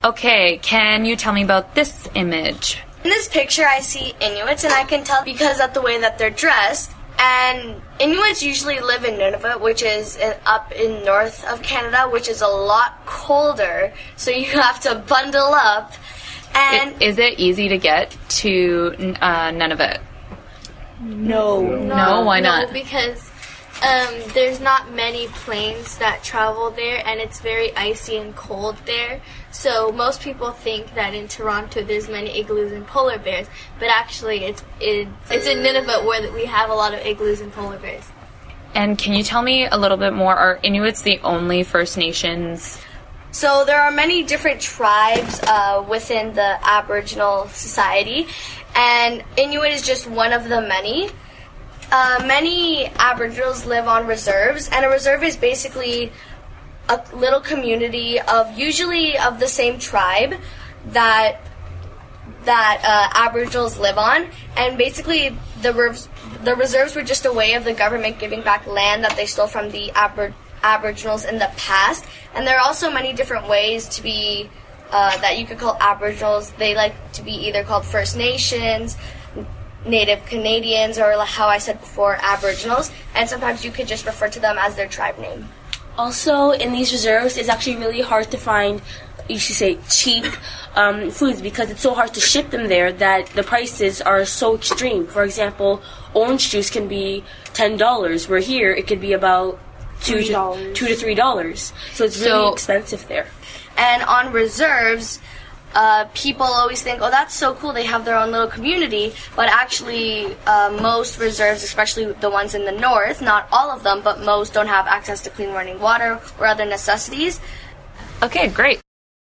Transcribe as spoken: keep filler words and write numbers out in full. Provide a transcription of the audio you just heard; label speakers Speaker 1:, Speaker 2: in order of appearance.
Speaker 1: Okay, can you tell me about this image?
Speaker 2: In this picture, I see Inuits, and I can tell because of the way that they're dressed. And Inuits usually live in Nunavut, which is in, up in north of Canada, which is a lot colder, so you have to bundle up. And
Speaker 1: It, is it easy to get to uh, Nunavut?
Speaker 3: No.
Speaker 1: No, why not?
Speaker 4: No, because um, there's not many planes that travel there, and it's very icy and cold there. So most people think that in Toronto there's many igloos and polar bears, but actually it's it's, it's in Nunavut where we have a lot of igloos and polar bears.
Speaker 1: And can you tell me a little bit more? Are Inuits the only First Nations?
Speaker 2: So there are many different tribes uh, within the Aboriginal society, and Inuit is just one of the many. Uh, many Aboriginals live on reserves, and a reserve is basically a little community of usually of the same tribe that that uh, Aboriginals live on, and basically the res- the reserves were just a way of the government giving back land that they stole from the Aber- Aboriginals in the past. And there are also many different ways to be uh, that you could call Aboriginals. They like to be either called First Nations, Native Canadians, or how I said before, Aboriginals. And sometimes you could just refer to them as their tribe name.
Speaker 3: Also, in these reserves, it's actually really hard to find, you should say, cheap um, foods because it's so hard to ship them there that the prices are so extreme. For example, orange juice can be ten dollars, where here it could be about two to, two to three dollars. So it's really
Speaker 1: So-
Speaker 3: expensive there.
Speaker 2: And on reserves, uh, people always think, oh, that's so cool, they have their own little community. But actually, uh, most reserves, especially the ones in the north, not all of them, but most don't have access to clean running water or other necessities.
Speaker 1: Okay, great.